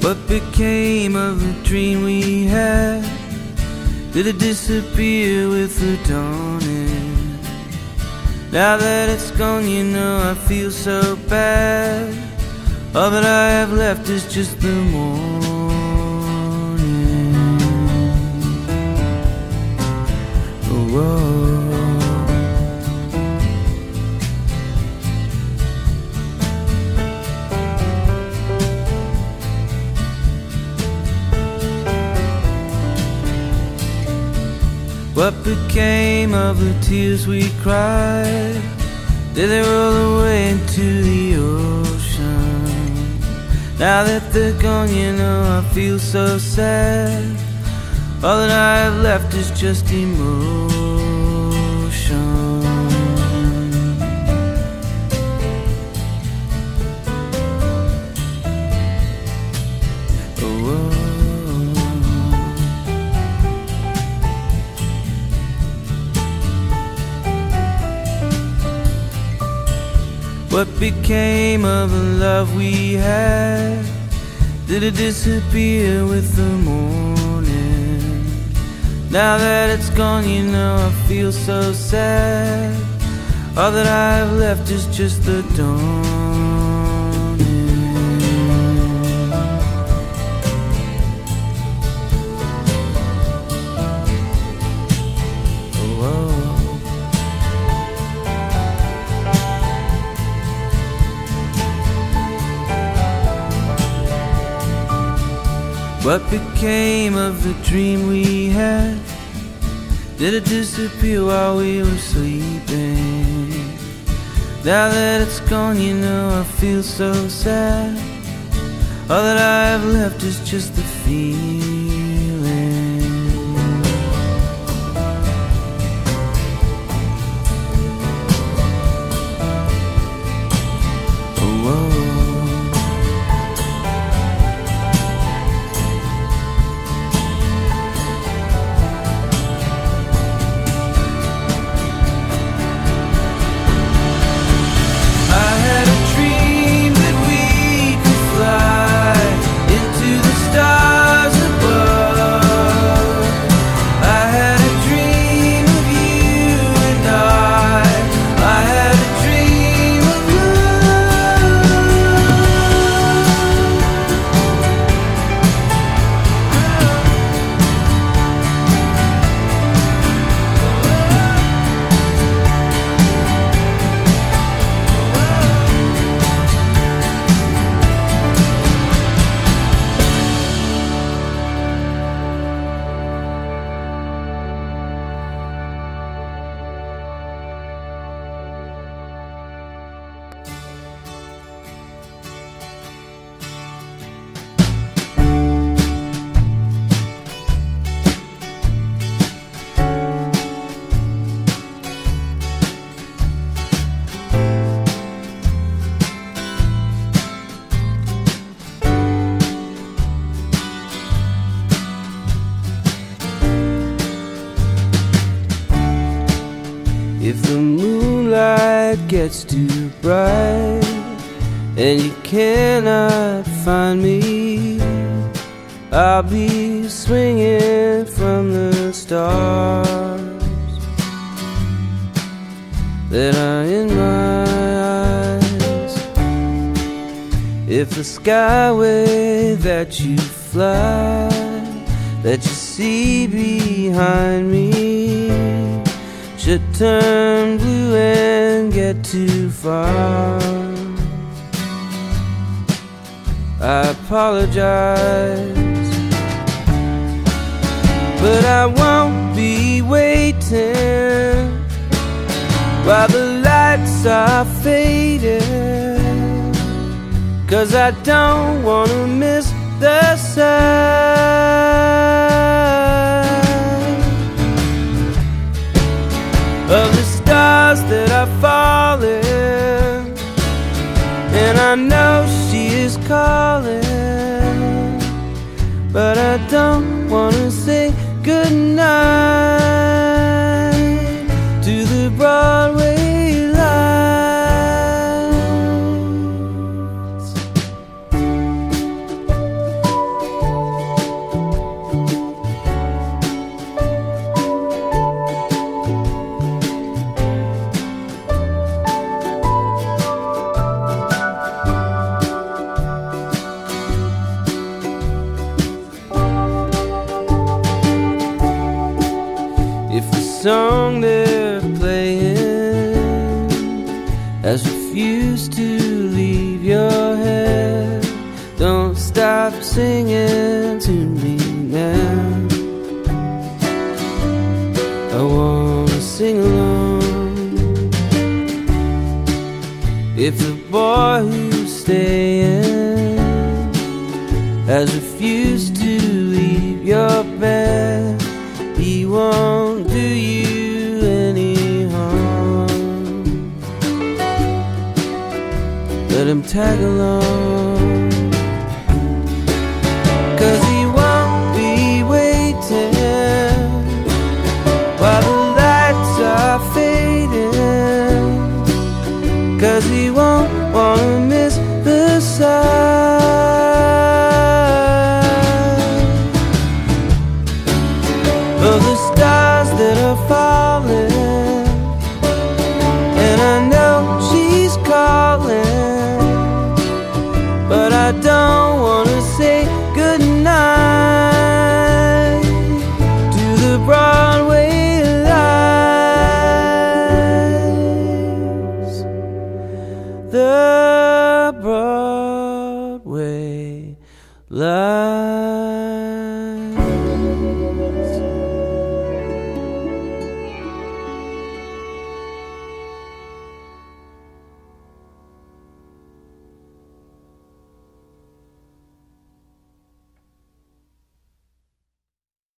What became of the dream we had? Did it disappear with the dawning? Now that it's gone, you know I feel so bad. All that I have left is just the morning. Oh, whoa. What became of the tears we cried? Did they roll away into the ocean? Now that they're gone, you know I feel so sad. All that I have left is just emotion. Oh, oh. What became of the love we had? Did it disappear with the morning? Now that it's gone, you know I feel so sad. All that I have left is just the dawning. Oh, oh. What became of the dream we had? Did it disappear while we were sleeping? Now that it's gone, you know I feel so sad. All that I have left is just the feeling. Oh, whoa. If the moonlight gets too bright and you cannot find me, I'll be swinging from the stars that are in my eyes. If the skyway that you fly, that you see behind me, should turn blue and get too far, I apologize, but I won't be waiting while the lights are fading, 'cause I don't wanna miss the sign of the stars that are falling, and I know she is calling, but I don't wanna say goodnight to the Broadway lights. song they're playing has refused to leave your head. Don't stop singing to me now. I wanna sing along. If the boy who's staying has refused to leave your bed, he won't do you any harm. Let him tag along, 'cause he won't be waiting while the lights are fading, 'cause he won't wanna miss the sight of the stars that are falling. And I know she's calling, but I don't wanna say goodnight to the Broadway lights. The Broadway lights.